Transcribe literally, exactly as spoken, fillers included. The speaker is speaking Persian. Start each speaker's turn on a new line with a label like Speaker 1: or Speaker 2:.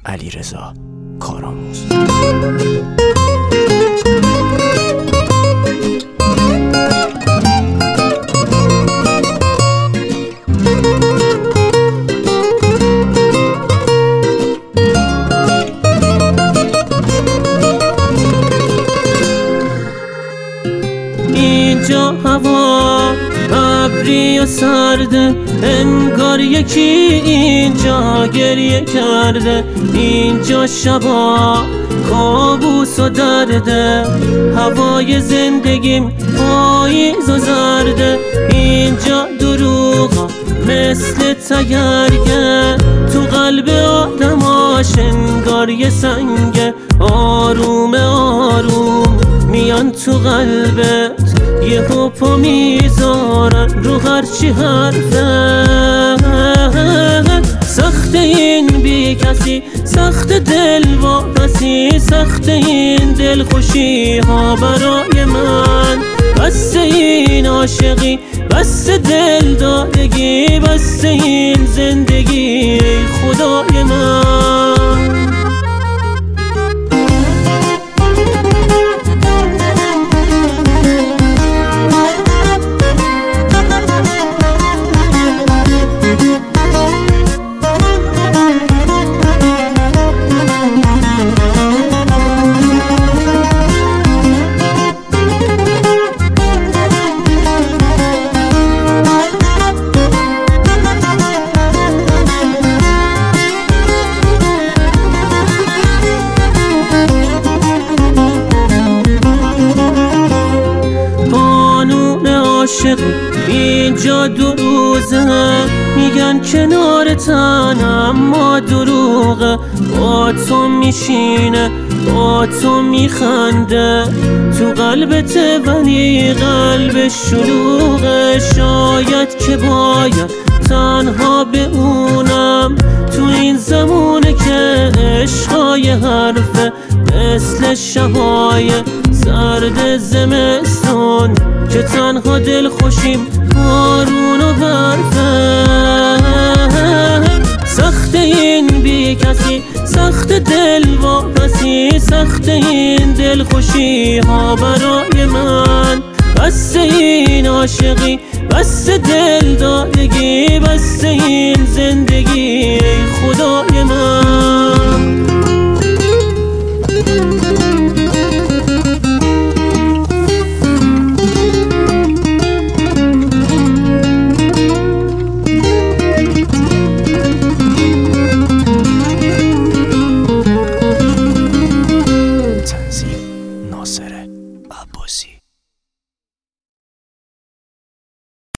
Speaker 1: علیرضا کارآموز.
Speaker 2: اینجا هوا ابری و سرده، انگار یکی اینجا گریه کرده. اینجا شبا کابوس و درده، هوای زندگیم پاییز و زرده. اینجا دروغا مثل تگرگه، تو قلب آدماش انگار یه سنگه. آروم آروم میان تو قلبت، یه پا میذارن رو هرچی حرفه. سخت این بی کسی، سخت دل واپسی، سخت این دل خوشی ها برای من. بس این عاشقی، بس دل دادگی، بس این زندگی خدای من. اینجا دو روزه میگن کنار تن، اما دروغه. با تو میشینه، با تو میخنده، تو قلبت ولی قلب شلوغه. شاید که باید تنها بمونم تو این زمونه که عشقای حرفه، مثل شبای سرد زمستون که تنها دل خوشیم بارون و برفه. سخت این بی کسی، سخت دل واپسی، سخت این دل خوشی ها برای من. بس این عاشقی، بس دل دادگی، بس این زندگی خدای من.
Speaker 1: ناصر عباسی.